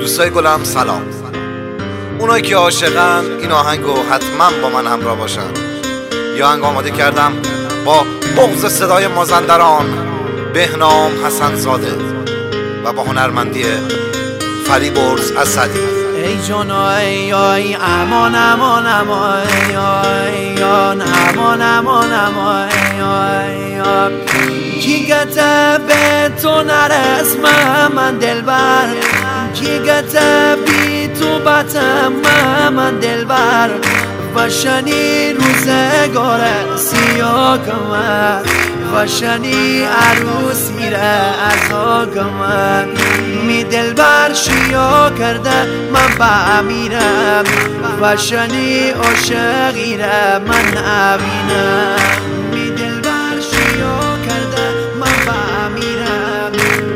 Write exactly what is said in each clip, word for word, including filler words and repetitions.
دوستای گلم سلام. اونایی که عاشقن این آهنگو حتما با من همراه باشن. یه آهنگ آماده کردم با بغض صدای مازندران بهنام حسن زاده و با هنرمندی فریبرز اسدی. ای جان ای آی امان امان امان ای آی آن امان امان امان ای آی آن کی گته به تو نرس من دلبر، کی گته بی تو بتم من دلبر و شنی روزگار سیاه کمر و شنی عروسی را ازا کمر می دلبر شیا کرده من با امیرم و شنی عاشقی را من نبینم. می دلبر شیا کرده من با امیرم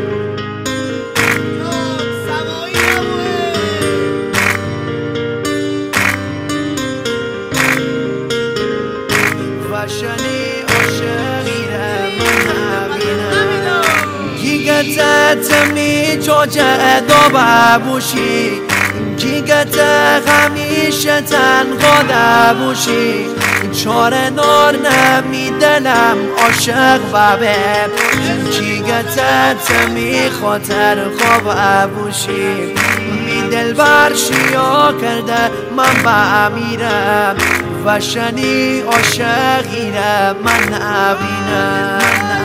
و شنی عاشقی را من نبینم. کی گته تمی جوجه دو بابوشی، کی گته همیشه تنها دبوشی چاره نار نمی دلم عاشق بابه، کی گته تمی خاطر خواب ابوشی می دلبر شیا کرده من با امیرم و شنی عاشقی را من نبینم.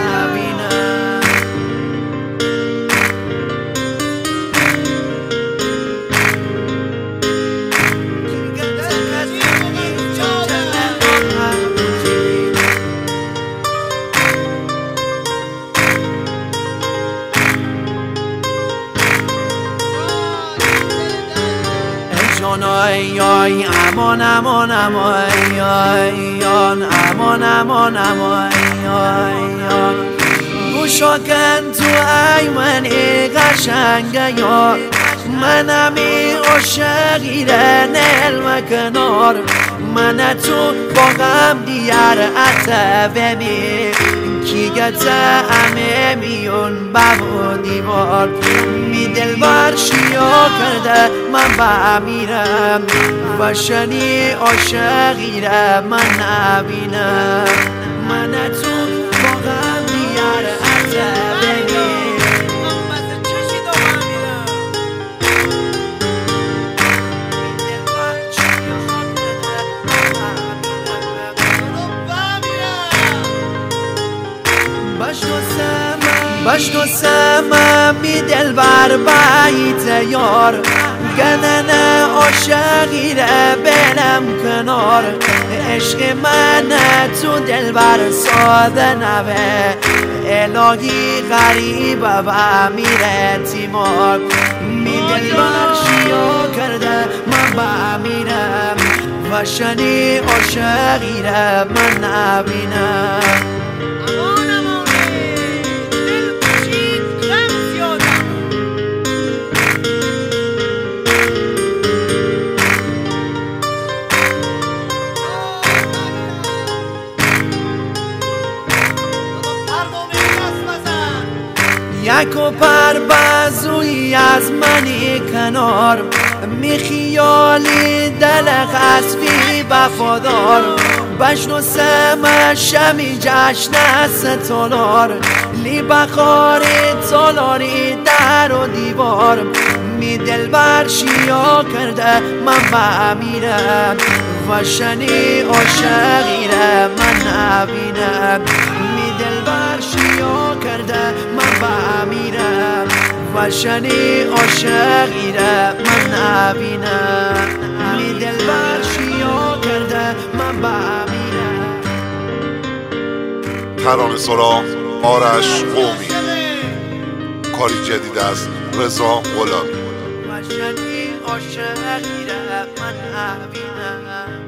ای آی امان امان امان ای آی آن امان امان امان ای آی آن گوشا کن تو ای من قشنگه یار منمی عاشقی را نلم کنار من تو با غم دیار اتا ببین کی گته همه میون بابو دیوار می دلبر شیا کرده من با امیرم و شنی عاشقی را من نبینم. من تو با غم دیار اتا ببین بشنو سمم می دلبر بیت یار گنن عاشقی را بلم کنار عشق من تو دلبر ساده نوه الهی غریب و امیر تیمار می دلبر شیا کرده من با امیرم و شنی عاشقی را من نبینم. یک و پر بازوی از منی کنار می خیالی دل خسبی وفادار بشنو سم شمی جشن ستالار لی بخاری تالاری در و دیوار می دلبر شیا کرده من با امیرم و شنی عاشقی را من نبینم. می دلبر شیا کرده من با امیرم و شنی عاشقی را من نبینم. می دلبر شیا کرده من با امیرم. ترانه سرا آرش قومی، کاری جدید از رضا غلامی. و شنی عاشقی را من نبینم.